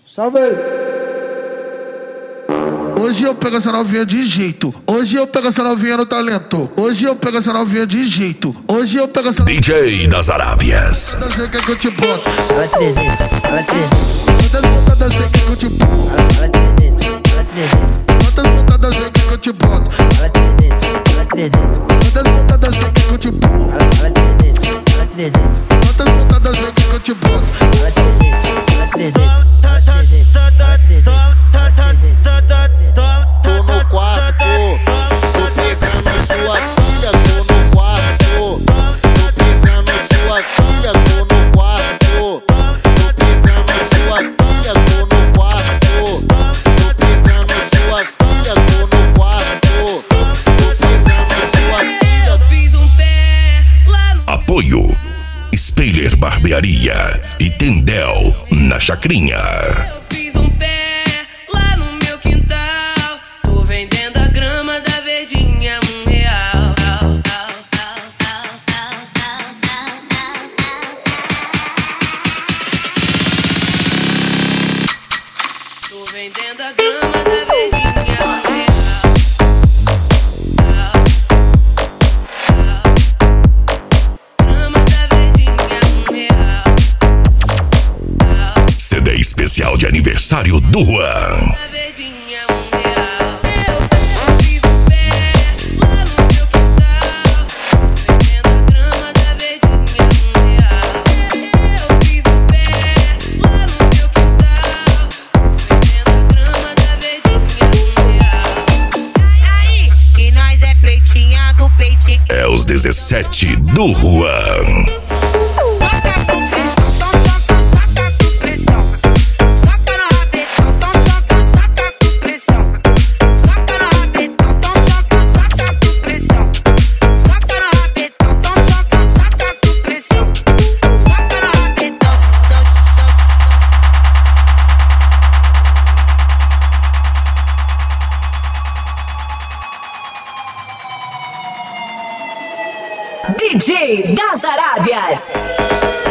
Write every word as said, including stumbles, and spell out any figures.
Salve aí. Hoje eu pego essa novinha de jeito. Hoje eu pego essa novinha no talento. Hoje eu pego essa novinha de jeito. Hoje eu pego essa D J das Arábias. Eu sei que eu te boto. Ela trezentos, ela trezentos. Quantas pontadas eu sei que eu te boto. Ela trezentos, ela trezentos. Quantas pontadas eu sei que eu te boto. Ela trezentos, ela trezentos. Quantas pontadas eu sei que eu te boto. Ela trezentos, ela trezentos. Quantas pontadas eu sei que eu te boto. Ela trezentos, ela trezentos. Ela trezentos, ela trezentos. Tô no quarto, tô pegando sua filha, tô no quarto. Tô pegando sua filha, tô no quarto. Tô pegando sua filha, tô no quarto. Tô pegando sua filha, tô no quarto. Tô pegando sua filha. Eu fiz um pé lá no Apoio Spailer Barbearia e Tendel na Chacrinha. Eu fiz um pé lá no meu quintal. Tô vendendo a grama da verdinha um real. Tô vendendo a grama da verdinha um real. Grama da verdinha um real. C D especial de aniversário do Juan. Da verdinha um real. Eu fiz um pé lá no meu quintal. Tô vendendo a grama da verdinha um real. Eu fiz um pé lá no meu quintal. Tô vendendo a grama da verdinha um real. Aí, que nós é pretinha do peitinho. É os dezessete do Juan. Soca com pressão, então soca, soca com pressão. Soca no rabetão, então soca, soca com pressão. Soca no rabetão, então soca, soca com pressão. Soca no rabetão, então soca, soca com pressão. Soca no rabetão. D J das Arábias.